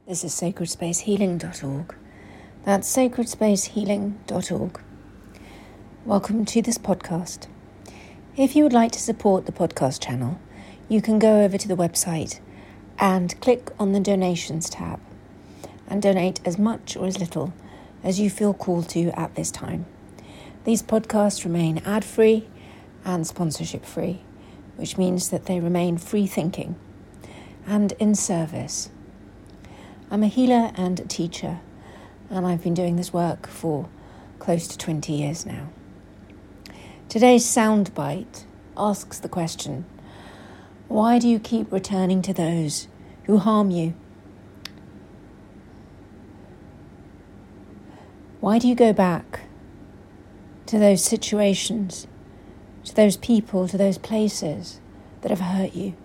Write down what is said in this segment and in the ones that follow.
This is sacredspacehealing.org. That's sacredspacehealing.org. Welcome to this podcast. If you would like to support the podcast channel, you can go over to the website and click on the donations tab and donate as much or as little as you feel called to at this time. These podcasts remain ad-free and sponsorship-free, which means that they remain free-thinking and in service. I'm a healer and a teacher, and I've been doing this work for close to 20 years now. Today's soundbite asks the question, why do you keep returning to those who harm you? Why do you go back to those situations, to those people, to those places that have hurt you?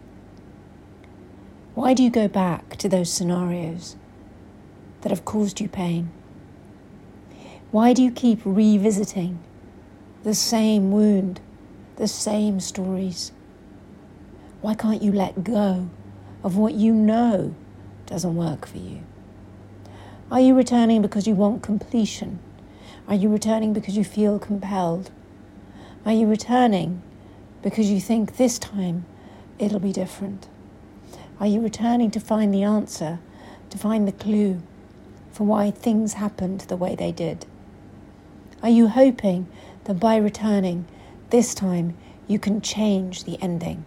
Why do you go back to those scenarios that have caused you pain? Why do you keep revisiting the same wound, the same stories? Why can't you let go of what you know doesn't work for you? Are you returning because you want completion? Are you returning because you feel compelled? Are you returning because you think this time it'll be different? Are you returning to find the answer, to find the clue for why things happened the way they did? Are you hoping that by returning this time you can change the ending?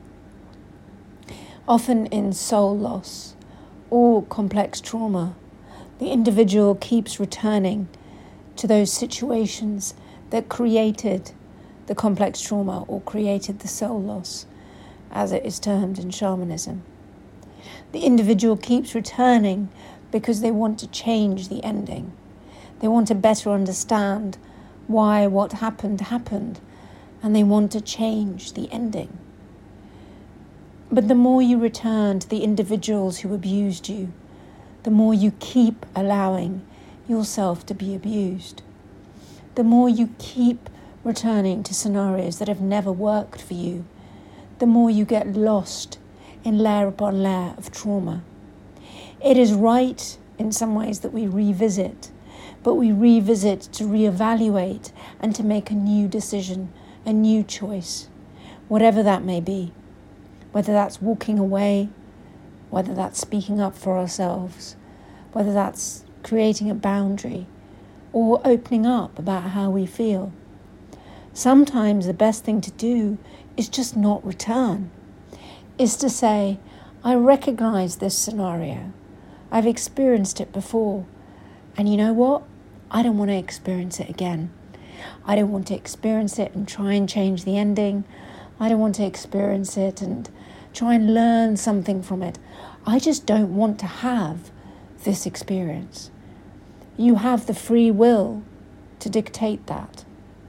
Often in soul loss or complex trauma, the individual keeps returning to those situations that created the complex trauma or created the soul loss, as it is termed in shamanism. The individual keeps returning because they want to change the ending. They want to better understand why what happened, and they want to change the ending. But the more you return to the individuals who abused you, the more you keep allowing yourself to be abused. The more you keep returning to scenarios that have never worked for you, the more you get lost in layer upon layer of trauma. It is right in some ways that we revisit, but we revisit to reevaluate and to make a new decision, a new choice, whatever that may be. Whether that's walking away, whether that's speaking up for ourselves, whether that's creating a boundary or opening up about how we feel. Sometimes the best thing to do is just not return. Is to say, I recognize this scenario. I've experienced it before. And you know what? I don't want to experience it again. I don't want to experience it and try and change the ending. I don't want to experience it and try and learn something from it. I just don't want to have this experience. You have the free will to dictate that.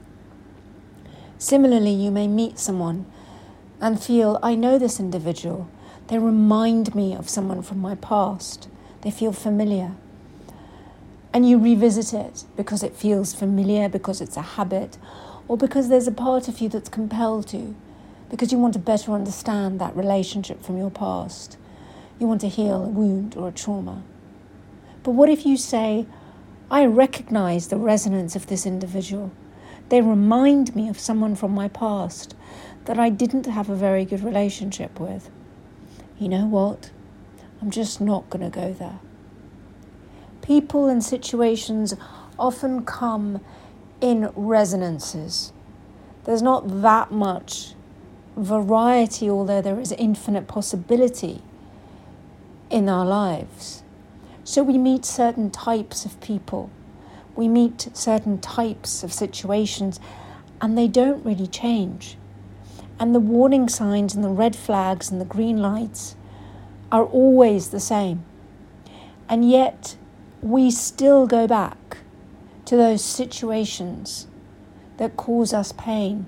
Similarly, you may meet someone and feel, I know this individual. They remind me of someone from my past. They feel familiar. And you revisit it because it feels familiar, because it's a habit, or because there's a part of you that's compelled to, because you want to better understand that relationship from your past. You want to heal a wound or a trauma. But what if you say, I recognize the resonance of this individual. They remind me of someone from my past that I didn't have a very good relationship with. You know what? I'm just not going to go there. People and situations often come in resonances. There's not that much variety, although there is infinite possibility in our lives. So we meet certain types of people. We meet certain types of situations, and they don't really change. And the warning signs and the red flags and the green lights are always the same. And yet we still go back to those situations that cause us pain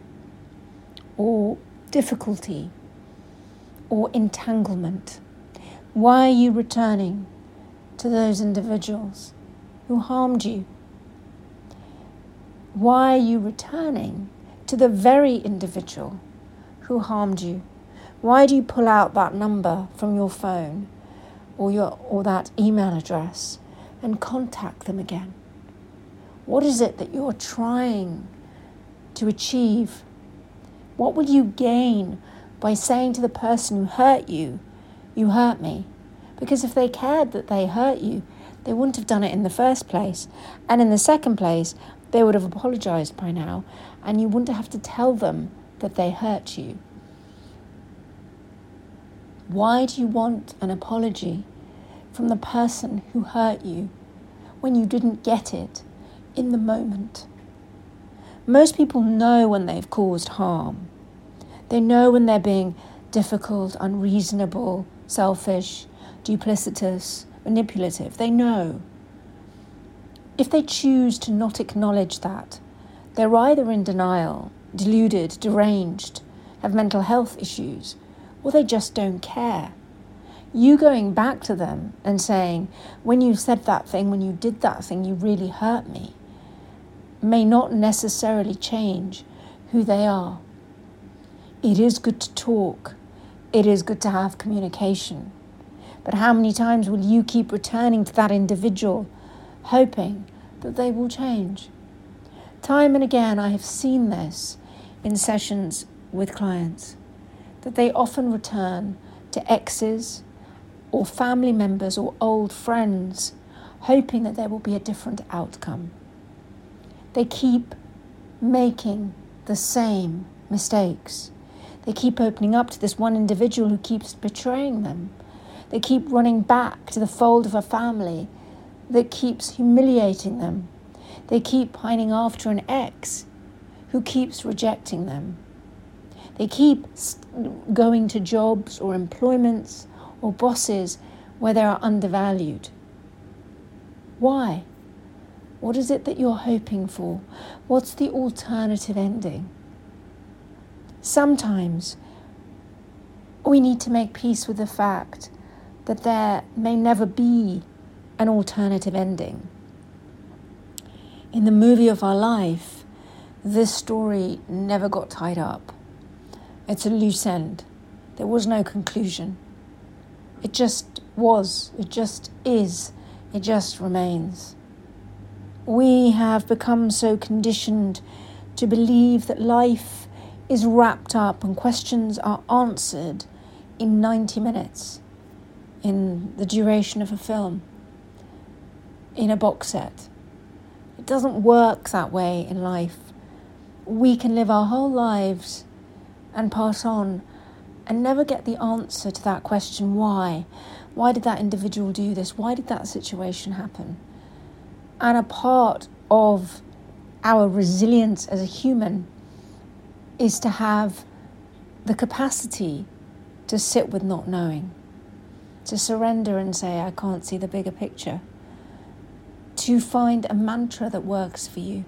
or difficulty or entanglement. Why are you returning to those individuals who harmed you? Why are you returning to the very individual who harmed you? Why do you pull out that number from your phone or that email address and contact them again. What is it that you're trying to achieve? What will you gain by saying to the person who hurt you, "You hurt me"? Because if they cared that they hurt you, they wouldn't have done it in the first place. And in the second place, they would have apologized by now, and you wouldn't have to tell them that they hurt you. Why do you want an apology from the person who hurt you when you didn't get it in the moment? Most people know when they've caused harm. They know when they're being difficult, unreasonable, selfish, duplicitous, manipulative. They know. If they choose to not acknowledge that, they're either in denial, deluded, deranged, have mental health issues, or they just don't care. You going back to them and saying, "When you said that thing, when you did that thing, you really hurt me," may not necessarily change who they are. It is good to talk. It is good to have communication. But how many times will you keep returning to that individual, hoping that they will change? Time and again, I have seen this in sessions with clients, that they often return to exes or family members or old friends, hoping that there will be a different outcome. They keep making the same mistakes. They keep opening up to this one individual who keeps betraying them. They keep running back to the fold of a family that keeps humiliating them. They keep pining after an ex who keeps rejecting them. They keep going to jobs or employments or bosses where they are undervalued. Why? What is it that you're hoping for? What's the alternative ending? Sometimes we need to make peace with the fact that there may never be an alternative ending. In the movie of our life, this story never got tied up. It's a loose end. There was no conclusion. It just was. It just is. It just remains. We have become so conditioned to believe that life is wrapped up and questions are answered in 90 minutes, in the duration of a film, in a box set. It doesn't work that way in life. We can live our whole lives and pass on and never get the answer to that question, why? Why did that individual do this? Why did that situation happen? And a part of our resilience as a human is to have the capacity to sit with not knowing, to surrender and say, I can't see the bigger picture, to find a mantra that works for you.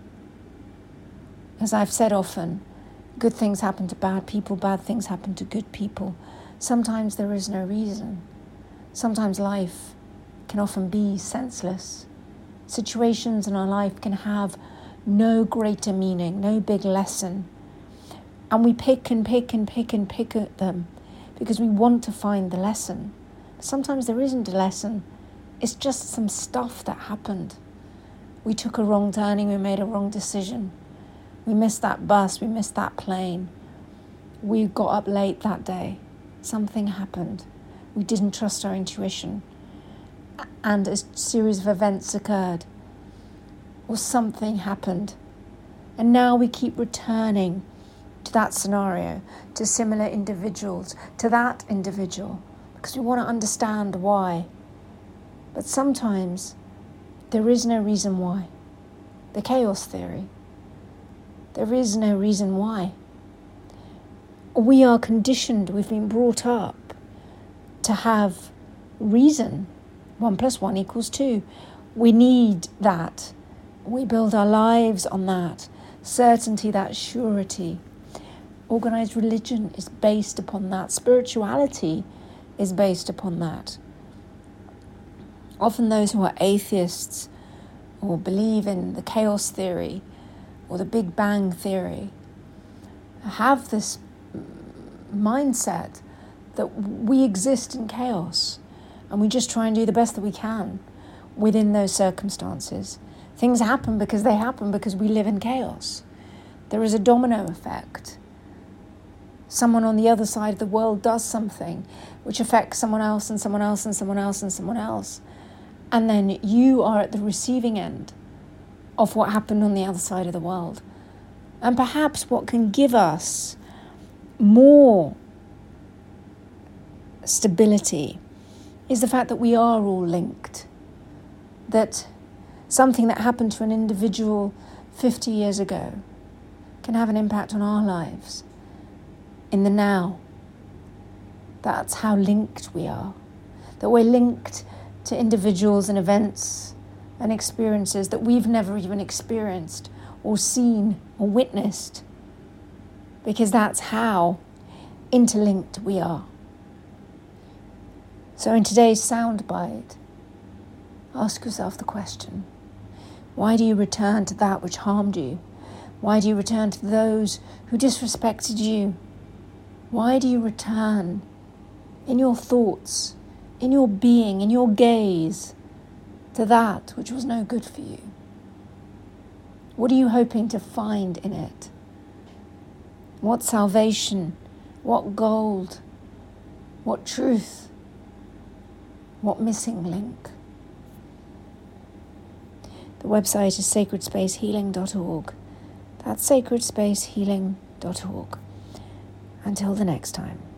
As I've said often, good things happen to bad people, bad things happen to good people. Sometimes there is no reason. Sometimes life can often be senseless. Situations in our life can have no greater meaning, no big lesson. And we pick and pick and pick and pick at them because we want to find the lesson. Sometimes there isn't a lesson. It's just some stuff that happened. We took a wrong turning, we made a wrong decision. We missed that bus, we missed that plane. We got up late that day. Something happened. We didn't trust our intuition. And a series of events occurred. Or something happened. And now we keep returning to that scenario, to similar individuals, to that individual, because we want to understand why. But sometimes there is no reason why. The chaos theory. There is no reason why. We are conditioned, we've been brought up to have reason. 1 + 1 = 2. We need that. We build our lives on that certainty, that surety. Organized religion is based upon that. Spirituality is based upon that. Often those who are atheists or believe in the chaos theory or the Big Bang theory have this mindset that we exist in chaos And we just try and do the best that we can within those circumstances. Things happen because we live in chaos. There is a domino effect. Someone on the other side of the world does something which affects someone else and someone else and someone else and someone else. And then you are at the receiving end of what happened on the other side of the world. And perhaps what can give us more stability is the fact that we are all linked. That something that happened to an individual 50 years ago can have an impact on our lives in the now. That's how linked we are. That we're linked to individuals and events and experiences that we've never even experienced or seen or witnessed, because that's how interlinked we are. So in today's soundbite, ask yourself the question, why do you return to that which harmed you? Why do you return to those who disrespected you? Why do you return in your thoughts, in your being, in your gaze, to that which was no good for you? What are you hoping to find in it? What salvation? What gold? What truth? What missing link? The website is sacredspacehealing.org. That's sacredspacehealing.org. Until the next time.